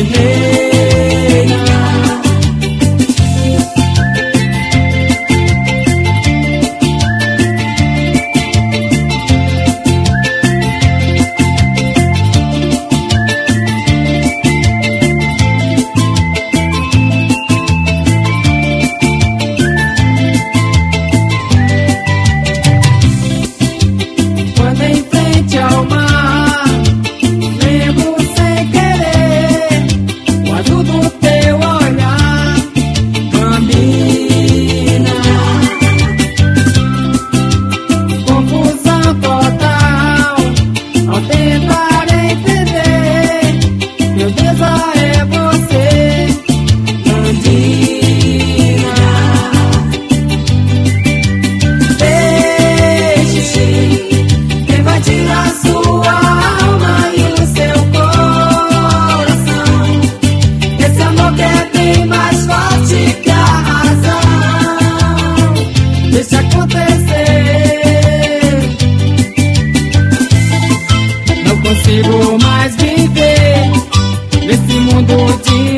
reina. Quando em frente ao mar lembro sem querer o azul do teu olhar, Bambina. Confusão total ao tentar entender, meu Deus, é você, Bambina. Deixe invadir a sua alma e o seu coração. Esse amor que é bem mais forte que a razão. Deixa acontecer. Não consigo mais viver nesse mundo de